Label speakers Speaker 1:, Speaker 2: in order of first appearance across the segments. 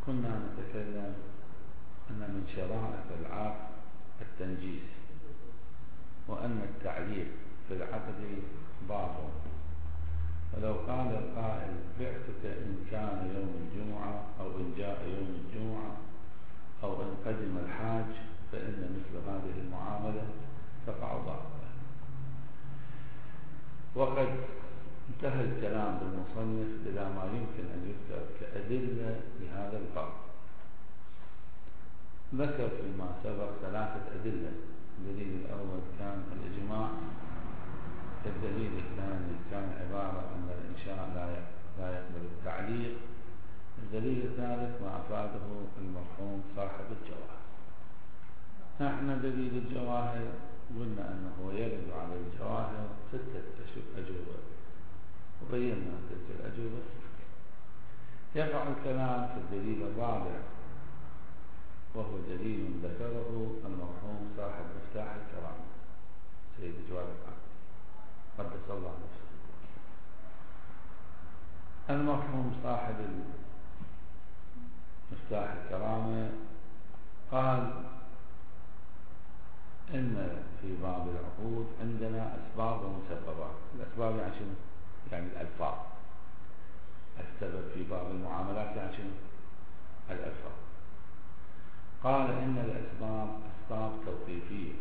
Speaker 1: كنا نتكلم أن من شرائط العقد التنجيز، وأن التعليق في العقد باطل. فلو قال القائل بعتك إن كان يوم الجمعة أو إن جاء يوم الجمعة أو إن قدم الحاج، فإن مثل هذه المعاملة تقع باطلة. وقد انتهى الكلام بالمصنف إلى ما يمكن أن يذكر كأدلة لهذا الفرق. ذكر فيما سبق 3 أدلة. الدليل الأول كان الإجماع، الدليل الثاني كان عبارة أن الإنشاء لا يقبل التعليق، الدليل الثالث ما أفاده المرحوم صاحب الجواهر. نحن دليل الجواهر قلنا أنه يرد على الجواهر 6 أجوبة، وبينا تلك الأجوبة. يقع الكلام في الدليل الرابع، وهو دليل ذكره المرحوم صاحب مفتاح الكرامة سيد جواد العقل قدس الله نفسه. المرحوم صاحب مفتاح الكرامة قال إن في باب العقود عندنا أسباب ومسببات. الأسباب يعني شنو؟ يعني الألفاظ. السبب في باب المعاملات يعني شنو؟ الألفاظ. قال إن الأسباب أسباب توقيفية،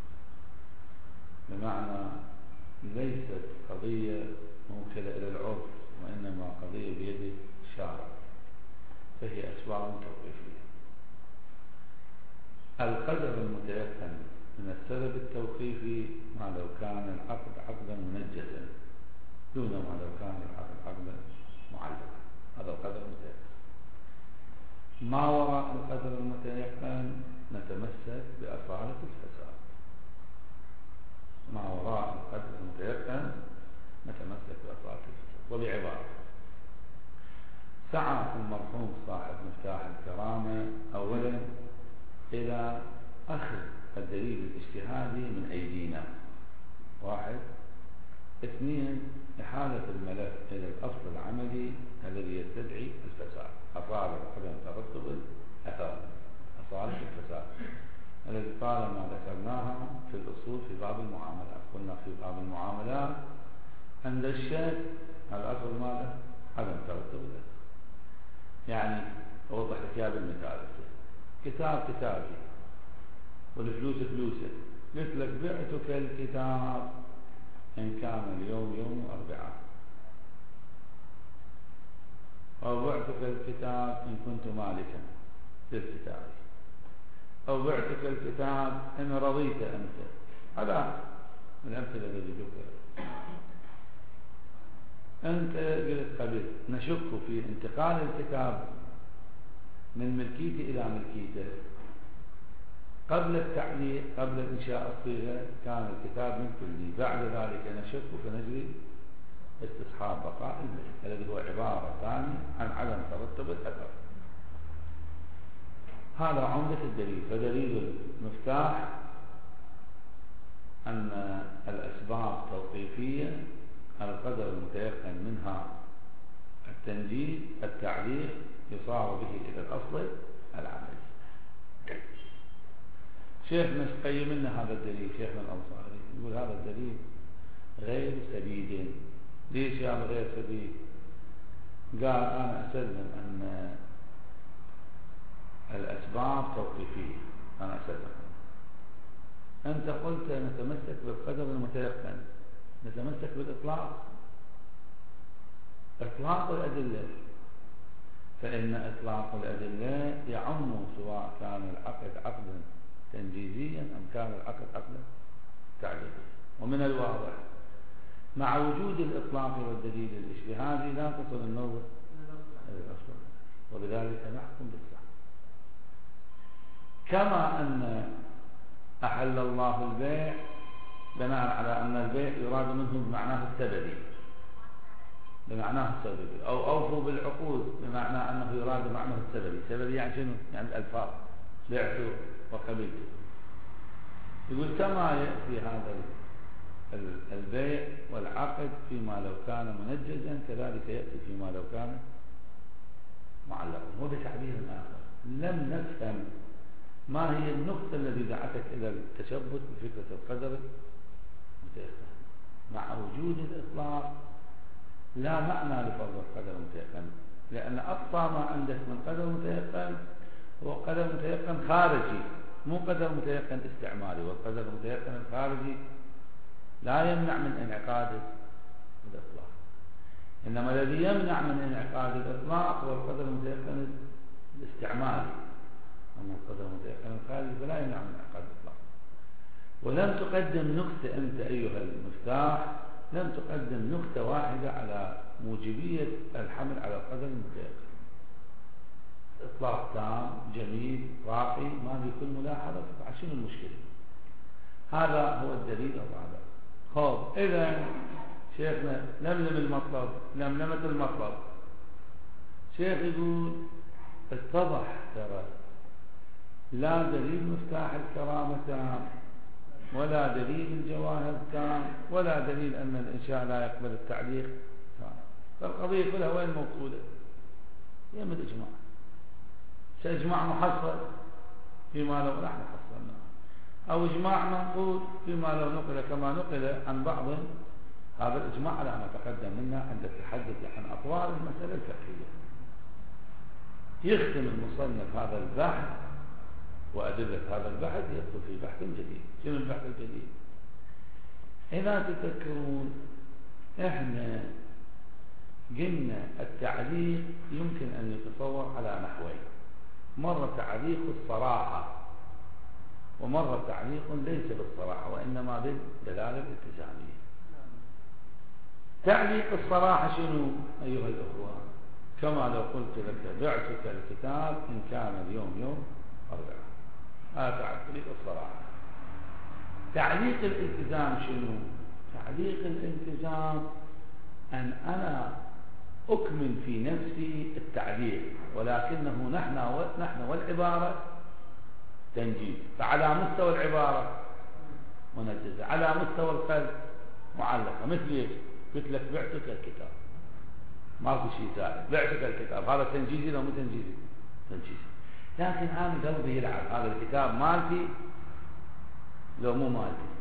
Speaker 1: بمعنى ليست قضية موكلة إلى العرف، وإنما قضية بيد الشارع، فهي أسباب توقيفية. القدر المتيقن من السبب التوقيفي ما لو كان العقد عقدا منجزا دون ما لو كان العقد عقدا معلقا. هذا القدر المتيقن. ما وراء القدر المتيقن نتمسك بأصالة الفساد. ما وراء القدر المتيقن نتمسك بأصالة الفساد. وبعبارة، سعى المرحوم صاحب مفتاح الكرامة أولا إلى أخذ الدليل الاجتهادي من أيدينا، 1. 2. إحالة الملف إلى الأصل العملي الذي يستدعي الفساد، أصالة عدم ترتب الأثار، أصالة الفساد الذي طالما ذكرناها في الأصول في باب المعاملات. قلنا في باب المعاملات عند الشيء الأصل ماذا؟ عدم ترتب الأثار. يعني أوضح لك يا بالمثال، كتاب كتابي والفلوس فلوسه، قلت لك بعتك الكتاب إن كان اليوم يوم الأربعاء، أو بعتك الكتاب إن كنت مالكا للكتاب، أو بعتك الكتاب إن رضيت أنت. هذا من الأمثلة التي ذكرت. أنت قلت قبل نشك في انتقال الكتاب من ملكيتي إلى ملكيته. قبل التعليق، قبل إنشاء الصيغة، كان الكتاب ملك لي، بعد ذلك نشك فنجري استصحاب بقاء الملك، الذي هو عبارة ثانية عن عدم ترتب الأثر. هذا عمدة الدليل. فدليل المفتاح أن الأسباب توقيفية، القدر المتيقن منها التنجيز، التعليق يصار به إلى الأصل العملي. شيخنا قيم لنا هذا الدليل، شيخنا الأنصاري يقول هذا الدليل غير سديد. ليش يعني غير سديد؟ قال أنا أسلم أن الأسباب توقيفية، أنا أسلم. أنت قلت نتمسك بالقدر المتيقن، نتمسك بالإطلاق، إطلاق الأدلة. فإن إطلاق الأدلة يعم سواء كان العقد عقدا تنجيزيا أم كان العقد عقدا تعليقيا. ومن الواضح مع وجود الإطلاق والدليل الاجتهادي لا تصل النوبة إلى الأصل، وبذلك نحكم بالصحة. كما أن أحل الله البيع بناء على أن البيع يراد منه بمعناه السببي، أو أوفوا بالعقود بمعنى أنه يراد معناه السببي يعني شنو؟ يعني الألفاظ، بعت وقبلت. يقول كما يأتي هذا البيع والعقد فيما لو كان منجزا، كذلك يأتي فيما لو كان معلق. وبتعبير آخر لم نفهم ما هي النقطة التي دعتك إلى التشبث بفكرة القدر المتيقن. مع وجود الإطلاق لا معنى لفرض القدر المتيقن، لأن أقصى ما عندك من قدر متيقن هو قدر متيقن خارجي، مو قدر متيقن استعمالي. والقدر المتيقن الخارجي لا يمنع من انعقاد الإطلاق، إنما الذي يمنع من انعقاد الإطلاق هو القدر المتيقن الاستعمالي. أما القدر المتيقن الخارجي فلا يمنع من انعقاد الإطلاق. ولم تقدم نقطة أنت أيها المفتاح، لم تقدم نقطة واحدة على موجبية الحمل على القدر المتيقن. إطلاق تام جميل راقي ما في كل ملاحظة. شنو المشكلة؟ هذا هو الدليل الرابع. خب إذا شيخنا لملم المطلب، لملمة المطلب. شيخ يقول اتضح ترى لا دليل مفتاح الكرامة تام، ولا دليل الجواهر تام، ولا دليل أن الإنشاء لا يقبل التعليق تام. فالقضية كلها وين موصولة؟ هي من الإجماع. إجماع محصل فيما لو نحن حصلناه، أو إجماع منقول فيما لو نقل كما نقل عن بعض. هذا الإجماع على ما تقدم منا عند التحدث عن أطوار المسألة الفقهية. يختم المصنف هذا البحث وأدلة هذا البحث، يدخل في بحث جديد. شنو البحث الجديد؟ إذا تذكرون إحنا قلنا التعليق يمكن أن يتصور على نحوين: مرة تعليق الصراحة، ومرة تعليق ليس بالصراحة وإنما بالدلالة الالتزامية. تعليق الصراحة شنو أيها الأخوة؟ كما لو قلت لك بعتك الكتاب إن كان اليوم يوم 4، هذا تعليق الصراحة. تعليق الالتزام شنو؟ تعليق الالتزام أن أنا أكمل في نفسي التعليق، ولكنه نحن والعبارة تنجيز. فعلى مستوى العبارة منجزة، على مستوى القلب معلقة. مثل ايش؟ قلت لك بعتك الكتاب، ما في شيء زائد. بعتك الكتاب هذا تنجيزي لو مو تنجيزي؟ تنجيزي. لكن أنا قلبي يلعب، هذا الكتاب مالتي لو مو مالتي.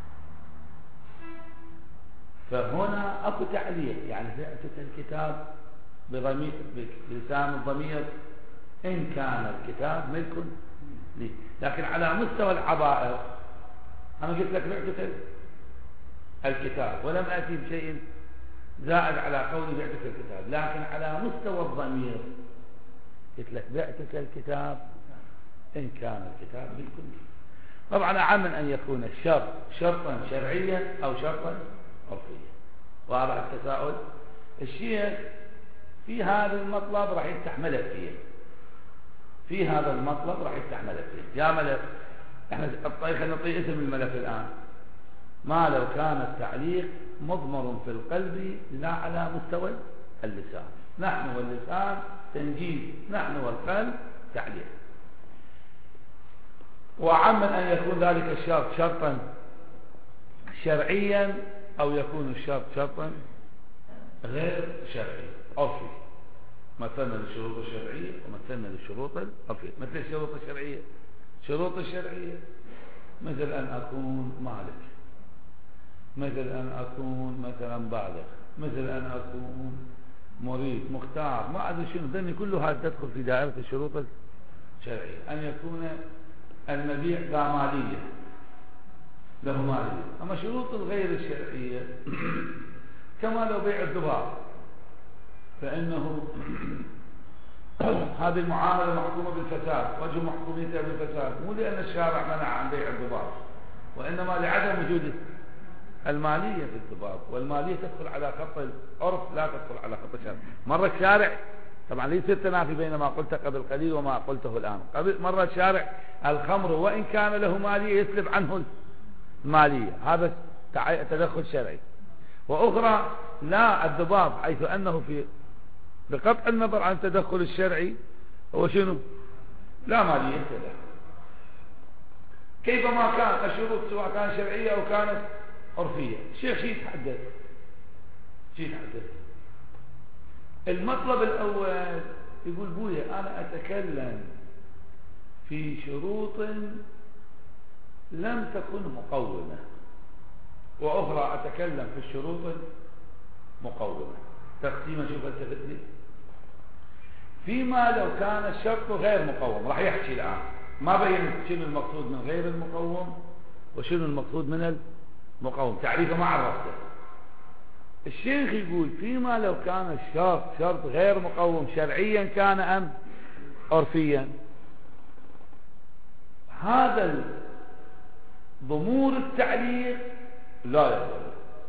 Speaker 1: فهنا أكو تعليق، يعني بعتك الكتاب بلسان الضمير إن كان الكتاب ملك لي. لكن على مستوى العبائر أنا قلت لك بعتك الكتاب ولم أتي بشيء زائد على قولي بعتك الكتاب. لكن على مستوى الضمير قلت لك بعتك الكتاب إن كان الكتاب ملك لي. طبعا أعم من أن يكون الشرط شرطا شرعيا أو شرطا عرفيا. واضح التساؤل؟ الشيخ في هذا المطلب راح يستحملك فيه، في هذا المطلب راح يستحملك فيه. يا ملف احنا خلينا نعطي اسم الملف الآن. ما لو كان التعليق مضمر في القلب لا على مستوى اللسان. نحن واللسان تنجيز، نحن والقلب تعليق. وعم من أن يكون ذلك الشرط شرطا شرعيا أو يكون الشرط شرطا غير شرعي عرفي. مثلنا للشروط الشرعية ومثلنا للشروط العرفية. مثل الشروط الشرعية، شروط الشرعية مثل أن أكون مالك، مثل أن أكون مثلا بالغ، مثل أن أكون مريض مختار، ما أدري شنو، ذني كلها تدخل في دائرة الشروط الشرعية. أن يكون المبيع ذا مالية، له مالية. أما شروط الغير الشرعية كما لو بيع الذباب، فإنه هذه المعاملة محكومة بالفساد، وجه محكوميتها بالفساد، مو لأن الشارع منع عن بيع الذباب، وإنما لعدم وجود المالية في الذباب. والمالية تدخل على خط العرف لا تدخل على خط الشارع. مرة الشارع طبعا ليس التنافي بين ما قلت قبل قليل وما قلته الآن. مرة الشارع الخمر وإن كان له مالية يسلب عنه المالية، هذا تدخل شرعي. وأخرى لا، الذباب حيث أنه بقطع النظر عن التدخل الشرعي هو شنو؟ لا مالية له. كيفما كان الشروط سواء كانت شرعية أو كانت عرفية. الشيخ شيء يتحدث المطلب الأول يقول بويا أنا أتكلم في شروط لم تكن مقومة، وأخرى أتكلم في الشروط مقومة. تقسيمة شوف التفتني. فيما لو كان الشرط غير مقوم، راح يحكي الآن، ما بين شنو المقصود من غير المقوم وشنو المقصود من المقوم، تعريفه ما عرفته. الشيخ يقول فيما لو كان الشرط شرط غير مقوم شرعيا كان أم عرفيا، هذا ضمور التعليق لا يقبل.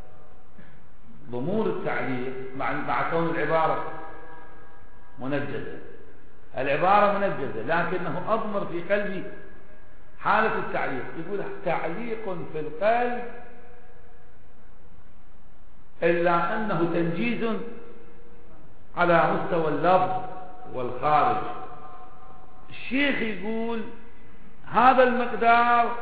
Speaker 1: ضمور التعليق مع كون العبارة منجزة، العبارة منجزة لكنه أضمر في قلبي حالة التعليق. يقول تعليق في القلب إلا أنه تنجيز على مستوى اللفظ والخارج. الشيخ يقول هذا المقدار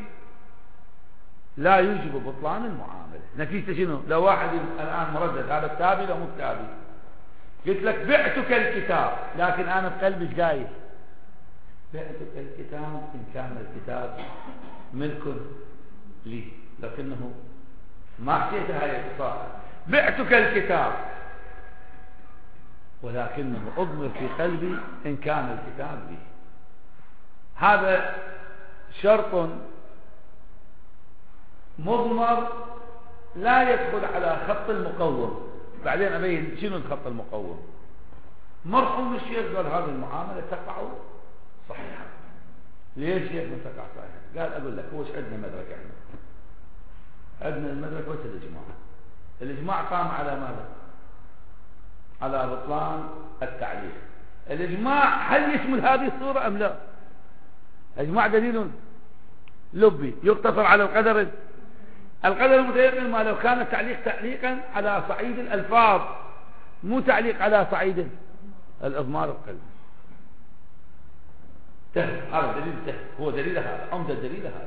Speaker 1: لا يوجب بطلان المعاملة. نتيجة شنو؟ لو واحد الآن مردد هذا كتابي لو مو كتابي، قلت لك بعتك الكتاب لكن أنا بقلبي ايش قايل؟ بعتك الكتاب إن كان الكتاب ملك لي، لكنه ما حكيت هاي الصاحب. بعتك الكتاب ولكنه أضمر في قلبي إن كان الكتاب لي. هذا شرط مضمر لا يدخل على خط المقوم. بعدين أبين شنو الخط المقوم. مرحوم الشيخ قال هذه المعاملة تقع صحيحة. ليش شيخ من تقع صحيحة؟ قال أقول لك هو عندنا مدرك، احنا عندنا المدرك بس الإجماع. الإجماع قام على ماذا؟ على بطلان التعليق. الإجماع هل يشمل هذه الصورة أم لا؟ الإجماع دليل لبي يقتصر على القدر المتيقن، ما لو كان التعليق تعليقا على صعيد الألفاظ مو تعليق على صعيد الإضمار القلبي. هذا دليل هو دليل هذا، عمدة الدليل هذا،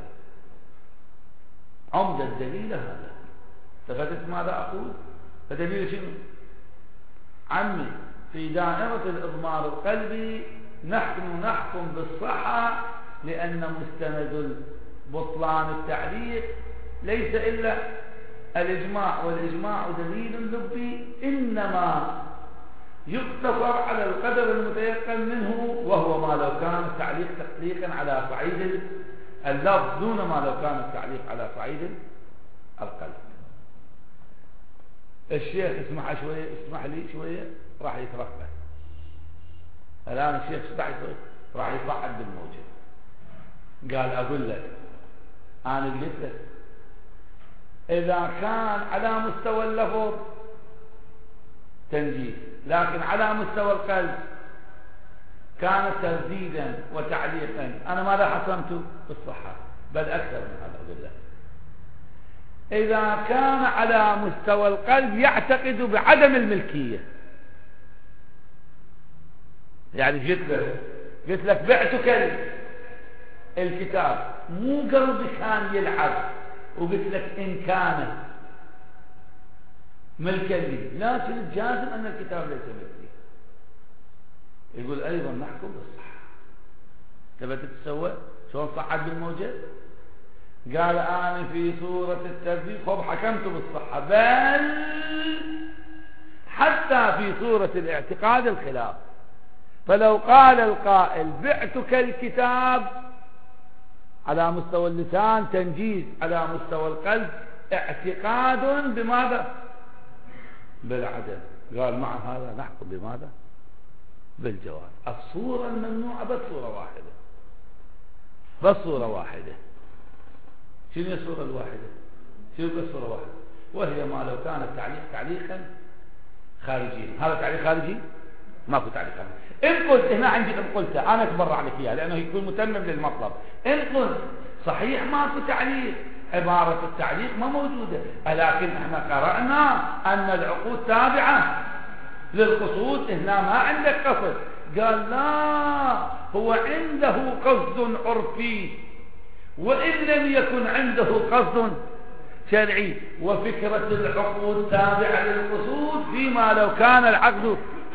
Speaker 1: عمدة الدليل هذا. تفهمت ماذا أقول؟ فدليل شنو؟ عمي في دائرة الإضمار القلبي نحكم بالصحة، لأن مستند بطلان التعليق ليس إلا الإجماع، والإجماع دليل لبي إنما يقتصر على القدر المتيقن منه، وهو ما لو كان التعليق تعليقا على صعيد اللفظ دون ما لو كان التعليق على صعيد القلب. الشيخ اسمح لي شوية راح يترقى الآن. الشيخ راح يصعد بالموجة. قال أقول لك أنا قلت لك إذا كان على مستوى اللفظ تنجيز، لكن على مستوى القلب كان ترديدا وتعليقا، أنا ماذا حسمت بالصحة؟ بل أكثر من هذا. أقول لك إذا كان على مستوى القلب يعتقد بعدم الملكية، يعني قلت لك بعتك الكتاب، مو قلبي كان يلعب وقلت لك إن كان ملكا لي، لكن الجازم أن الكتاب ليس ملكي. يقول أيضا نحكم بالصحة. تبت تتسوى شلون صعد بالموجة؟ قال أنا في سورة التربية خب حكمت بالصحة، بل حتى في سورة الاعتقاد الخلاف. فلو قال القائل بعتك الكتاب على مستوى اللسان تنجيز، على مستوى القلب اعتقاد بماذا؟ بالعدم. قال مع هذا نحكم بماذا؟ بالجواز. الصورة الممنوعة بس صورة واحدة، بس صورة واحدة. شنو هي الصورة الواحدة؟ شنو بس صورة واحدة؟ وهي ما لو كان التعليق تعليقا خارجيا. هذا تعليق خارجي؟ ماكو تعليق خارجي. إن قلت هنا عندي إن قلت أنا أتبرع لك إياها لأنه يكون متمم للمطلب. إن قلت صحيح ماكو تعليق، عبارة التعليق ما موجودة، لكن احنا قرأنا أن العقود تابعة للقصود، هنا ما عندك قصد. قال لا، هو عنده قصد عرفي وإن لم يكن عنده قصد شرعي، وفكرة العقود تابعة للقصود فيما لو كان العقد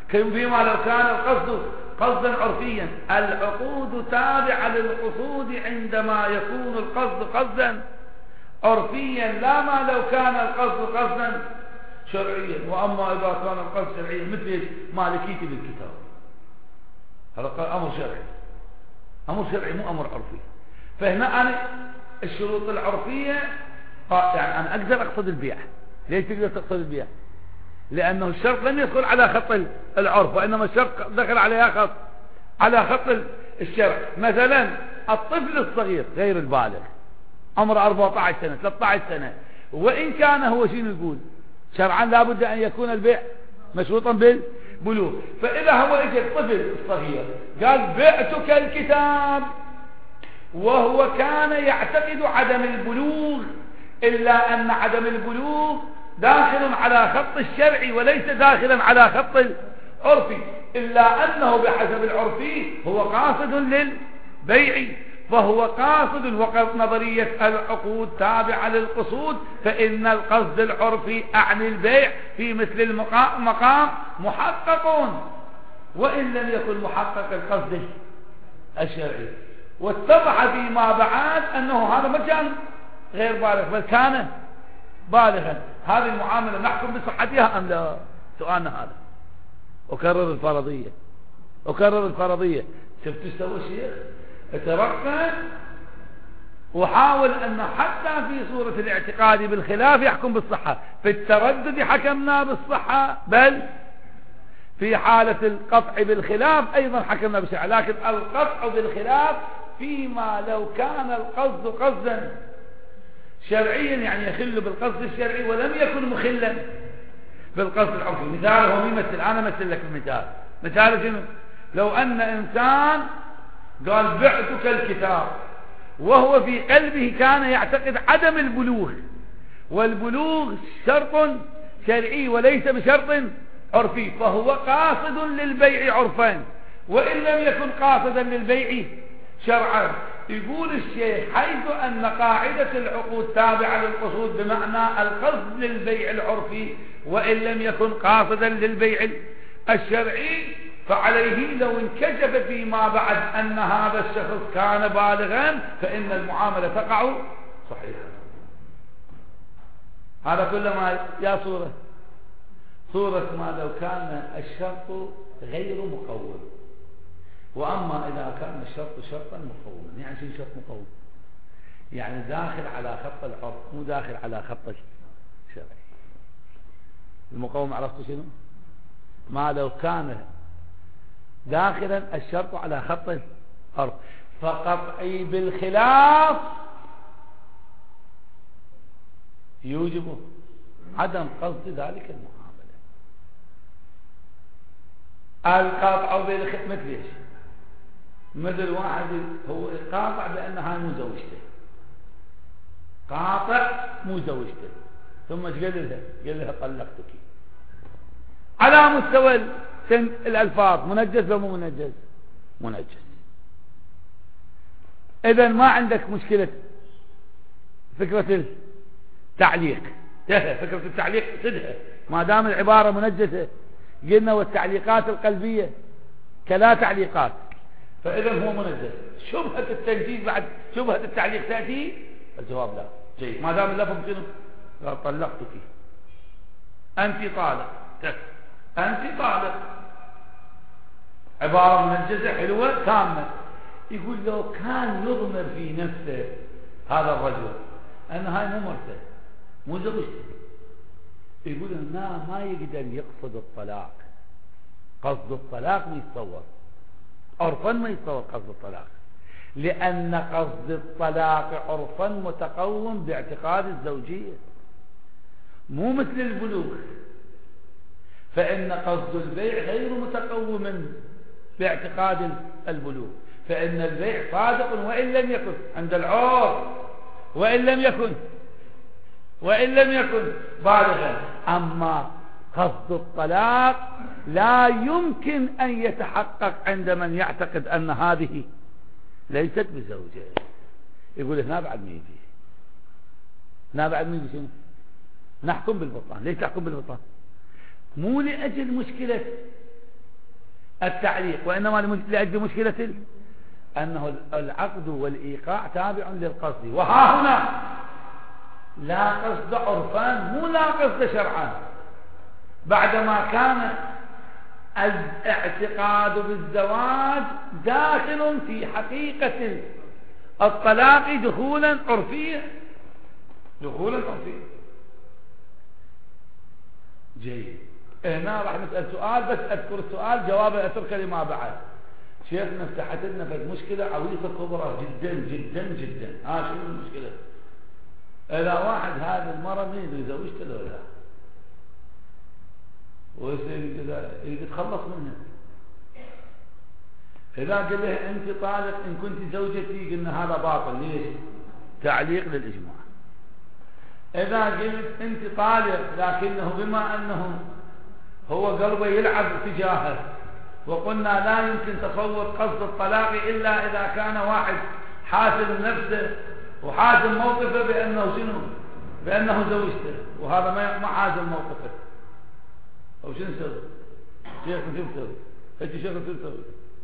Speaker 1: فيما لو كان القصد قصدا عرفيا. العقود تابعة للقصود عندما يكون القصد قصدا عرفيا، لا ما لو كان القصد قصدا شرعيا. وأما إذا كان القصد شرعيا مثل مالكيتي بالكتاب، هذا أمر شرعي، أمر شرعي مو أمر عرفي. فهنا أنا الشروط العرفية يعني أنا أقدر أقصد البيع. ليش تقدر تقصد البيع؟ لأنه الشرط لم يدخل على خط العرف، وإنما الشرط دخل على خط الشرع. مثلا الطفل الصغير غير البالغ عمره 14 سنة 13 سنة، وإن كان هو شنو يقول شرعا لابد أن يكون البيع مشروطا بالبلوغ. فإذا هو اجى الطفل الصغير قال بعتك الكتاب وهو كان يعتقد عدم البلوغ، إلا أن عدم البلوغ داخل على خط الشرع وليس داخلا على خط العرفي، إلا أنه بحسب العرفي هو قاصد للبيع، فهو قاصد. وقد نظرية العقود تابعة للقصود، فإن القصد العرفي أعني البيع في مثل المقام محقق، وإن لم يكن محقق القصد الشرعي. واتضح فيما بعد أنه هذا ما كان غير بالغ بل كان بالغا. هذه المعاملة نحكم بصحتها أم لا؟ سؤالنا هذا. أكرر الفرضية. شفت ايش سوى الشيخ؟ اترقى وحاول أن حتى في صورة الاعتقاد بالخلاف يحكم بالصحة، في التردد حكمنا بالصحة، بل في حالة القطع بالخلاف أيضا حكمنا بالصحة. لكن القطع بالخلاف فيما لو كان القصد قصدا شرعيا، يعني يخل بالقصد الشرعي ولم يكن مخلا بالقصد العرفي. مثال هو يمثل، أنا أمثل لك مثال شنو؟ لو أن إنسان قال بعتك الكتاب وهو في قلبه كان يعتقد عدم البلوغ، والبلوغ شرط شرعي وليس بشرط عرفي، فهو قاصد للبيع عرفان وإن لم يكن قاصدا للبيع شرعا. يقول الشيخ حيث أن قاعدة العقود تابعة للقصود بمعنى القصد للبيع العرفي وإن لم يكن قاصدا للبيع الشرعي، فعليه لو انكشف فيما بعد أن هذا الشخص كان بالغا فإن المعاملة تقع صحيحة. هذا كلما يا صورة ما لو كان الشرط غير مقوم. وأما إذا كان الشرط شرطا مقوما، يعني شيء شرط مقوم يعني داخل على خط العرف مو داخل على خط الشرع. المقوم عرفتوا شنو؟ ما لو كان داخلا الشرط على خط العرف فقطعي بالخلاف يوجب عدم قصد ذلك المعاملة. القطع بالخلاف مثل ايش؟ مثل واحد هو قاطع بأن هاي مو زوجته، قاطع مو زوجته، ثم ايش قال لها طلقتك. على مستوى الألفاظ منجز ولا مو منجز؟ إذن ما عندك مشكلة فكرة التعليق، فكرة التعليق سدها ما دام العبارة منجزة. قلنا والتعليقات القلبية كلا تعليقات، فإذا هو منجز. شبهة التنجيز بعد شبهة التعليق تأتي؟ الجواب لا. جيد، ما دام اللفظ شنو؟ قال طلقتك، أنت طالق، أنت طالق، عبارة منجزة حلوة تامة. يقول لو كان يضمر في نفسه هذا الرجل أن هاي مو مرته مو زوجته، يقول ما يقدر يقصد الطلاق. قصد الطلاق ما يتصور عرفا، ما يتصور قصد الطلاق، لأن قصد الطلاق عرفا متقوم باعتقاد الزوجية مو مثل البلوغ. فإن قصد البيع غير متقوم باعتقاد البلوغ، فإن البيع صادق وإن لم يكن عند العرف، وإن لم يكن بالغا. أما قصد الطلاق لا يمكن أن يتحقق عند من يعتقد أن هذه ليست بزوجة. يقول هنا بعد ما يجي، هنا بعد ما يجي شنو؟ نحكم بالبطلان. ليش تحكم بالبطلان؟ مو لأجل مشكلة
Speaker 2: التعليق، وإنما لأجل مشكلة أنه العقد والإيقاع تابع للقصد، وها هنا لا قصد عرفان مو لا قصد شرعان، بعدما كان الاعتقاد بالزواج داخل في حقيقة الطلاق دخولا عرفيا، دخولا عرفيا. جيد. هنا راح نسأل سؤال، بس أذكر السؤال جوابه أتركه لما بعد. شيخنا فتحت لنا في مشكلة عويصة كبرى جدا جدا جدا. شنو المشكلة؟ إذا واحد هذا المرة ما يدري يزوجته ولا لا، ويصير كذا يتخلص منها. إذا قال له أنت طالق إن كنت زوجتي، قلنا هذا باطل. ليش؟ تعليق للإجماع. إذا قلت أنت طالق لكنه بما أنه هو قلبه يلعب تجاهه، وقلنا لا يمكن تصور قصد الطلاق إلا إذا كان واحد حاسم نفسه وحاسم موقفه بأنه شنو؟ بأنه زوجته، وهذا ما حاسم موقفه. أو شنو نسوي؟ شيخ شنو نسوي؟ أنت شيخ شنو تسوي؟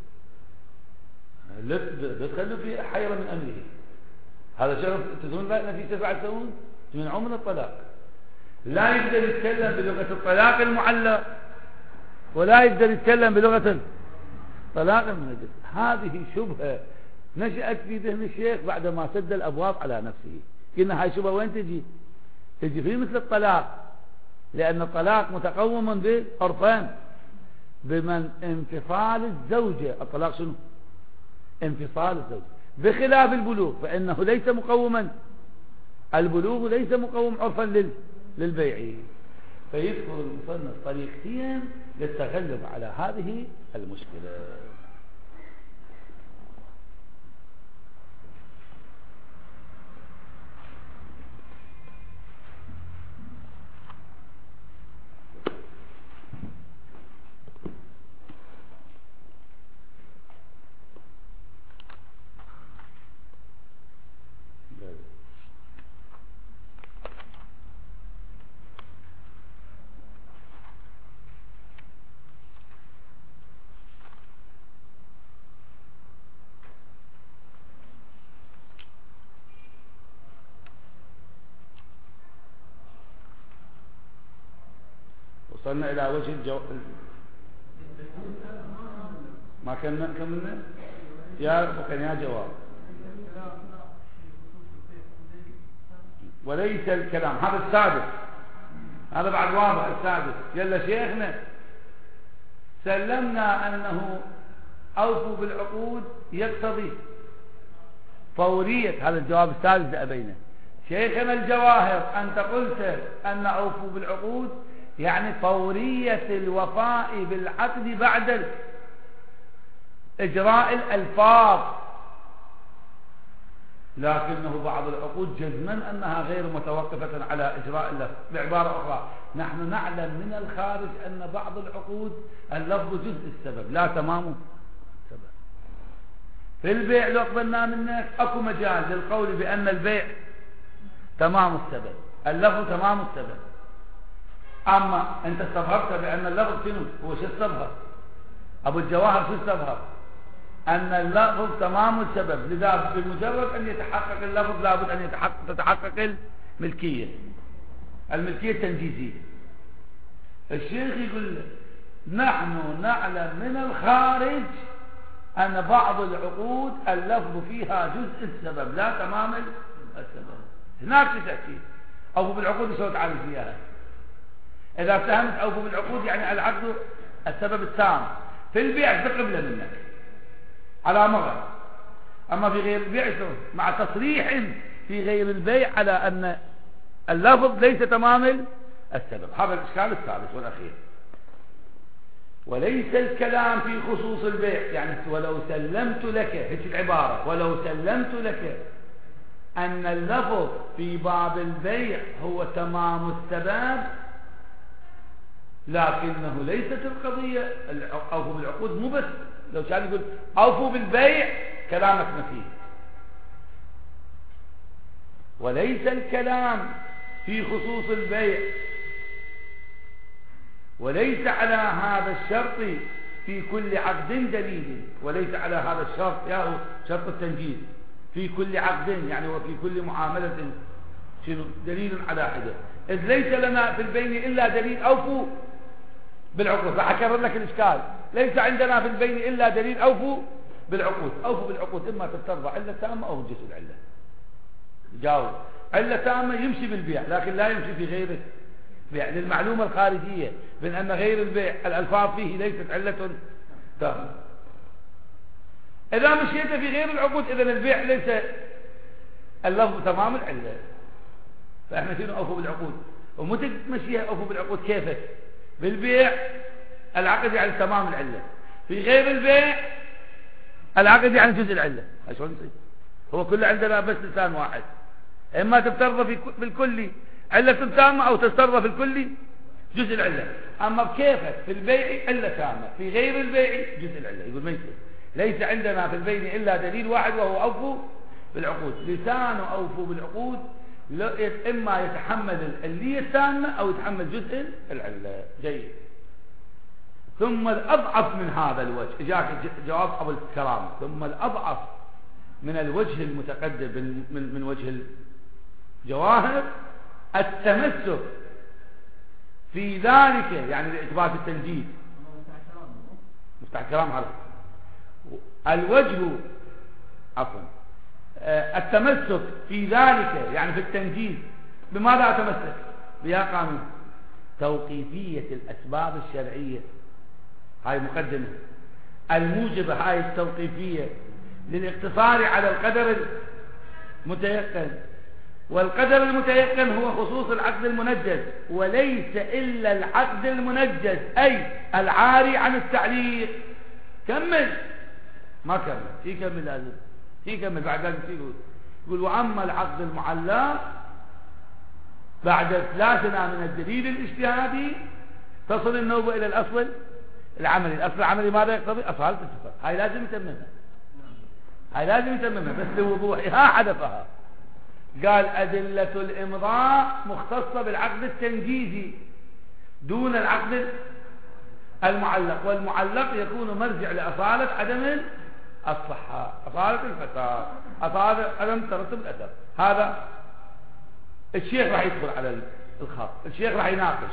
Speaker 2: لا تخلوا في حيرة من أمره. هذا شيخ تزون لا في 9 سنين يمنعون من الطلاق. لا يقدر يتكلم بلغة الطلاق المعلق، ولا يقدر يتكلم بلغة الطلاق المنجز. هذه شبهة نشأت في ذهن الشيخ بعدما سد الأبواب على نفسه. قلنا هاي شبهة وين تجي؟ تجي في مثل الطلاق، لأن الطلاق متقوم بعرفان، بمن انفصال الزوجة. الطلاق شنو؟ انفصال الزوجة، بخلاف البلوغ فإنه ليس مقوما. البلوغ ليس مقوم عرفا للبيع. فيذكر المصنف طريقتين للتغلب على هذه المشكلة. وصلنا إلى وجه ما كملنا يا جواب. وليس الكلام، هذا السادس، هذا بعد واضح. السادس يلا شيخنا سلمنا أنه أوفوا بالعقود يقتضي فورية. هذا الجواب السادس لأبينا. شيخنا الجواهر أنت قلت أن أوفوا بالعقود يعني فورية الوفاء بالعقد بعد إجراء الألفاظ، لكنه بعض العقود جزما أنها غير متوقفة على إجراء اللفظ. بعبارة أخرى نحن نعلم من الخارج أن بعض العقود اللفظ جزء السبب لا تمام السبب. في البيع لو قبلنا منك أكو مجال للقول بأن البيع تمام السبب، اللفظ تمام السبب. أما أنت استظهرت بأن اللفظ شنو؟ هو شو استظهر؟ أبو الجواهر شو استظهر؟ أن اللفظ تمام السبب، لذا بمجرد أن يتحقق اللفظ لابد أن تتحقق الملكية التنجيزية. الشيخ يقول نحن نعلم من الخارج أن بعض العقود اللفظ فيها جزء السبب لا تمام السبب. هناك تأكيد أو بالعقود شو تعرف فيها؟ إذا فهمت أوفوا بالعقود يعني العقد السبب التام. في البيع تقبله منك على مغر، أما في غير البيع مع تصريح في غير البيع على أن اللفظ ليس تمام السبب. هذا الإشكال الثالث والأخير. وليس الكلام في خصوص البيع يعني ولو سلمت لك، هيك العبارة، ولو سلمت لك أن اللفظ في باب البيع هو تمام السبب، لكنه ليست القضية أوفوا بالعقود مو بس لو كان يقول أوفوا بالبيع كلامك نفيه. وليس الكلام في خصوص البيع وليس على هذا الشرط في كل عقد دليل، وليس على هذا الشرط يا شرط التنجيز، في كل عقد يعني وفي كل معاملة شنو دليل على حدة، إذ ليس لنا في البين إلا دليل أوفوا بالعقود. فحكرر لك الإشكال، ليس عندنا في البين إلا دليل أوفوا بالعقود. أوفوا بالعقود إما تفترض علة تامة أو جزء العلة. جاوب. علة تامة يمشي بالبيع لكن لا يمشي في غيره بيع، للمعلومة الخارجية من أن غير البيع الألفاظ فيه ليست علة تامة. إذا مشيت في غير العقود إذن البيع ليس اللفظ تمام العلة. فإحنا شنو أوفوا بالعقود؟ ومتى تمشيها أوفوا بالعقود كيفك؟ بالبيع العقد يعني تمام العلة، في غير البيع العقد يعني جزء العلة. شلون يصير؟ هو كله عندنا بس لسان واحد، إما تفترض في الكل علة تامة أو تفترض في الكل جزء العلة. أما بكيفك في البيع علة تامة، في غير البيع جزء العلة. يقول ما يصير، ليس عندنا في البيع إلا دليل واحد وهو أوفوا بالعقود. لسان أوفوا بالعقود إما يتحمل العلية التامة أو يتحمل جزء العلة. جيد. ثم الأضعف من هذا الوجه، إجاك جواب أبو الكرامة، ثم الأضعف من الوجه المتقدم من وجه الجواهر التمسك في ذلك، يعني لإثبات التنجيز. مفتاح الكلام هذا الوجه، عفوا التمسك في ذلك يعني في التنجيز. بماذا أتمسك؟ بها قانون توقيفية الأسباب الشرعية، هاي مقدمة الموجبة هاي التوقيفية للاقتصار على القدر المتيقن. والقدر المتيقن هو خصوص العقد المنجز، وليس إلا العقد المنجز أي العاري عن التعليق. كمل. ما كمل، في كمل لازم، في كمل بعد ذلك يقول وأما العقد المعلق بعد إفلاسنا من الدليل الاجتهادي تصل النوبة إلى الأصل العملي. الأصل العملي ماذا يقتضي؟ أصالة الصفات. هاي لازم يتممها، هاي لازم يتممها، بس لوضوحها حذفها. قال أدلة الإمضاء مختصة بالعقد التنجيزي دون العقد المعلق، والمعلق يكون مرجع لأصالة عدم الصحة، أصالة الفساد، أصالة عدم ترتب الأثر. هذا الشيخ راح يدخل على الخط، الشيخ راح يناقش.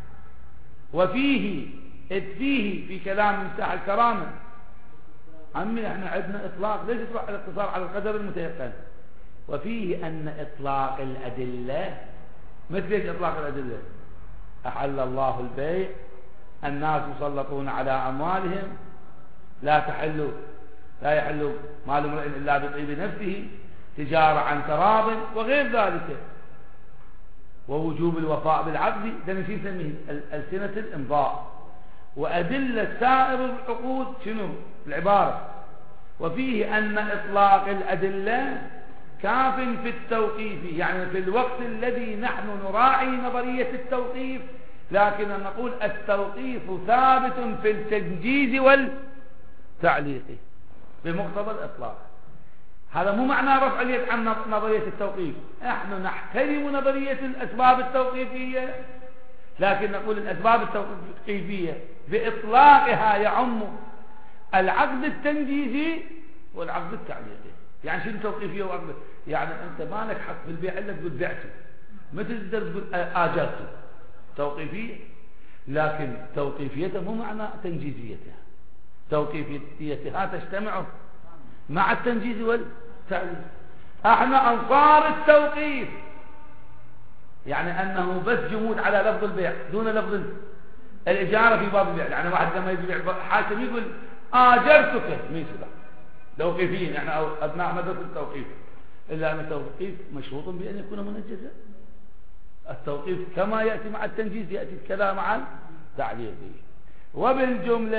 Speaker 2: وفيه فيه في كلام مفتاح الكرامة عمي احنا عندنا إطلاق، ليش تروح الاقتصار على القدر المتيقن؟ وفيه أن إطلاق الأدلة مثل ايش إطلاق الأدلة؟ أحل الله البيع، الناس يسلطون على أموالهم، لا يحل مال امرئ إلا بطيب نفسه، تجارة عن تراض وغير ذلك، ووجوب الوفاء بالعقد. ده نشي نسميه ألسنة الإمضاء. وأدلة سائر العقود شنو العبارة؟ وفيه أن إطلاق الأدلة كاف في التوقيف، يعني في الوقت الذي نحن نراعي نظرية التوقيف، لكن نقول التوقيف ثابت في التنجيز والتعليق بمقتضى الإطلاق. هذا مو معنى رفع اليد عن نظرية التوقيف، نحن نحترم نظرية الأسباب التوقيفية، لكن نقول الأسباب التوقيفية بإطلاقها يعم العقد التنجيزي والعقد التعليقي. يعني شنو توقيفية وعقد؟ يعني أنت ما لك حق في البيع إلا تقول بعته، مثل تقدر تقول آجرته، توقيفية. لكن توقيفيتها مو معنى تنجيزيتها، توقيفيتها تجتمع مع التنجيز والتعليق. احنا أنصار التوقيف، يعني أنه بس جمود على لفظ البيع دون لفظ الإجارة في باب البيع. يعني واحد لما يبيع حاكم يقول آجرتك مين سبع توقيفيين، يعني أو أبناء مدرسة التوقيف، إلا أن التوقيف مشروط بأن يكون منجزا. التوقيف كما يأتي مع التنجيز يأتي الكلام عن تعليقه. وبالجملة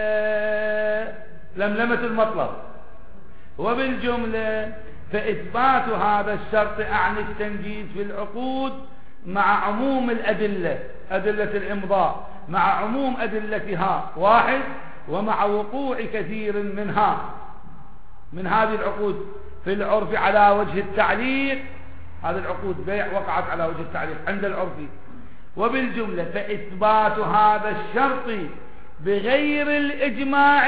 Speaker 2: لملمة المطلب. وبالجملة فإثبات هذا الشرط عن التنجيز في العقود مع عموم الأدلة، أدلة الإمضاء مع عموم أدلتها واحد، ومع وقوع كثير منها من هذه العقود في العرف على وجه التعليق. هذه العقود بيع وقعت على وجه التعليق عند العرف. وبالجملة فإثبات هذا الشرط بغير الإجماع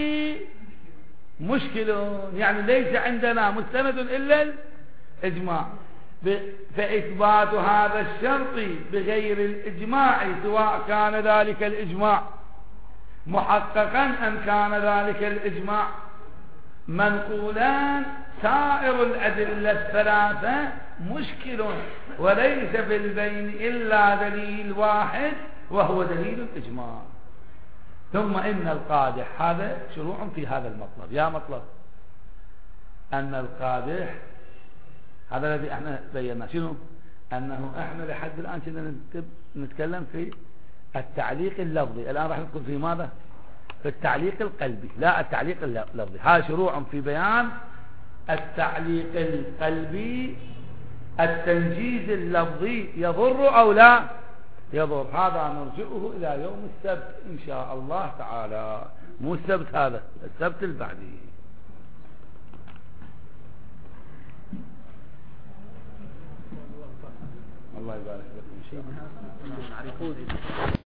Speaker 2: مشكل، يعني ليس عندنا مستند إلا الإجماع. فإثبات هذا الشرط بغير الإجماع سواء كان ذلك الإجماع محققا أم كان ذلك الإجماع منقولان، سائر الأدلة الثلاثة مشكل، وليس في البين إلا دليل واحد وهو دليل الإجماع. ثم إن القادح، هذا شروع في هذا المطلب. يا مطلب أن القادح هذا الذي احنا بينا شنو؟ أنه احنا لحد الآن كنا نتكلم في التعليق اللفظي، الآن راح ندخل في ماذا؟ في التعليق القلبي، لا التعليق اللفظي. هذا شروع في بيان التعليق القلبي. التنجيز اللفظي يضر أو لا يضر؟ هذا نرجعه إلى يوم السبت إن شاء الله تعالى، مو السبت هذا، السبت البعدي. الله يبارك لكم إن شاء الله.